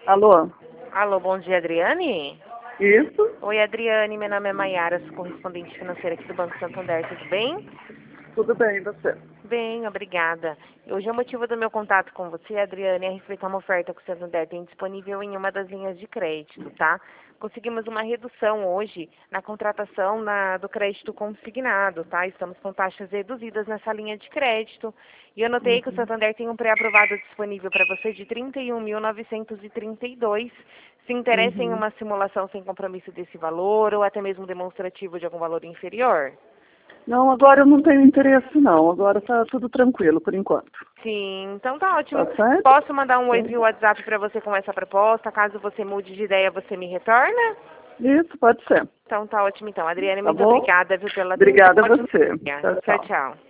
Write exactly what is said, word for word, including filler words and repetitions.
Alô? Alô, bom dia, Adriane? Isso? Oi, Adriane, meu nome é Maiara, sou correspondente financeira aqui do Banco Santander, tudo bem? Tudo bem, e você? Bem, obrigada. Hoje o motivo do meu contato com você, Adriane, é respeitar uma oferta que o Santander tem disponível em uma das linhas de crédito, tá? Conseguimos uma redução hoje na contratação na, do crédito consignado, tá? Estamos com taxas reduzidas nessa linha de crédito. E eu notei que o Santander tem um pré-aprovado disponível para você de trinta e um mil novecentos e trinta e dois. Se interessa em Uhum. uma simulação sem compromisso desse valor ou até mesmo demonstrativo de algum valor inferior? Não, agora eu não tenho interesse não. Agora tá tudo tranquilo por enquanto. Sim, então tá ótimo. Tá certo? Posso mandar um oi via WhatsApp para você com essa proposta? Caso você mude de ideia, você me retorna? Isso, pode ser. Então tá ótimo então. Adriane, Tá muito bom? obrigada, viu, pela atenção. Obrigada a Ótimo você. dia. Tchau, Tchau, tchau. tchau.